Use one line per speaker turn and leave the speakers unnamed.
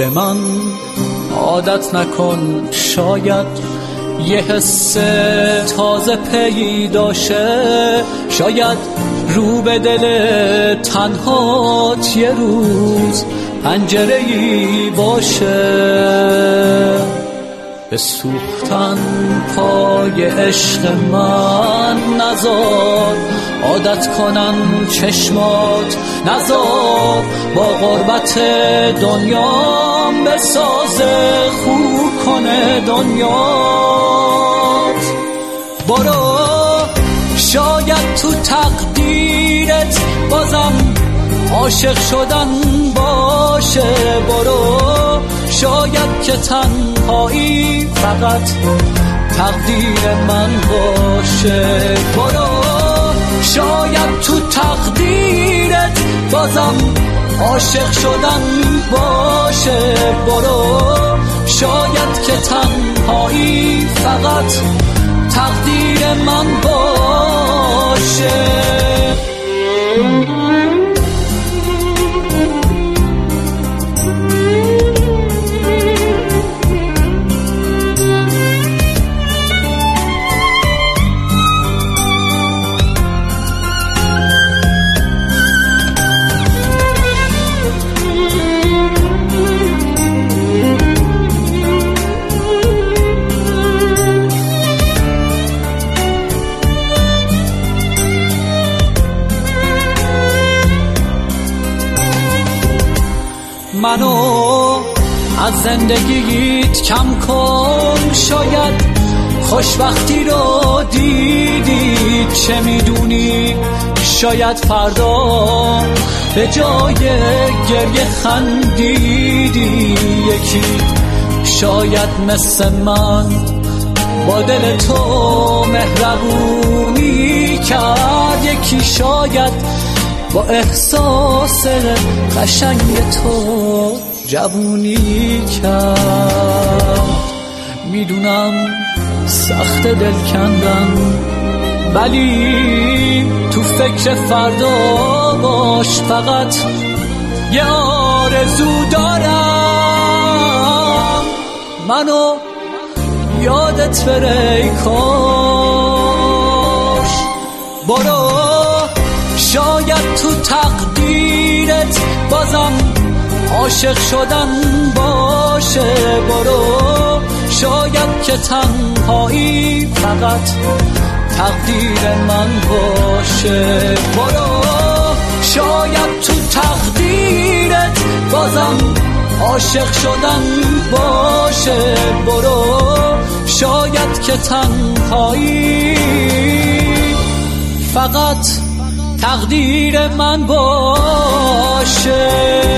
به من عادت نکن، شاید یه حس تازه پیدا شه، شاید رو به دل تنهات یه روز پنجره‌ای باشه. به سوختن پای عشق من نذار، عادت کنن چشمات نذار، با غربت دنیام بسازه خوب کنه دنیات. برو شاید تو تقدیرت بازم عاشق شدن باشه، برو شاید که تنهایی فقط تقدیر من باشه، برو شاید تو تقدیرت بازم عاشق شدن باشه، برو شاید که تنهایی فقط تقدیر من باشه. منو از زندگیت کم کن، شاید خوشبختی رو دیدی، چه میدونی شاید فردا به جای گریه خندیدی. یکی شاید مثل من با دل تو مهربونی کرد، یکی شاید با احساس قشنگ تو جوونی کرد. میدونم سخت دل کندن، ولی تو فکر فردا باش، فقط یه آرزو دارم، منو یادت بره ای کاش. برو شاید تو تقدیرت بازم عاشق شدن باشه، برو شاید که تنهایی فقط تقدیر من باشه، برو شاید تو تقدیرت بازم عاشق شدن باشه، برو شاید که تنهایی فقط تقدیر من باشه.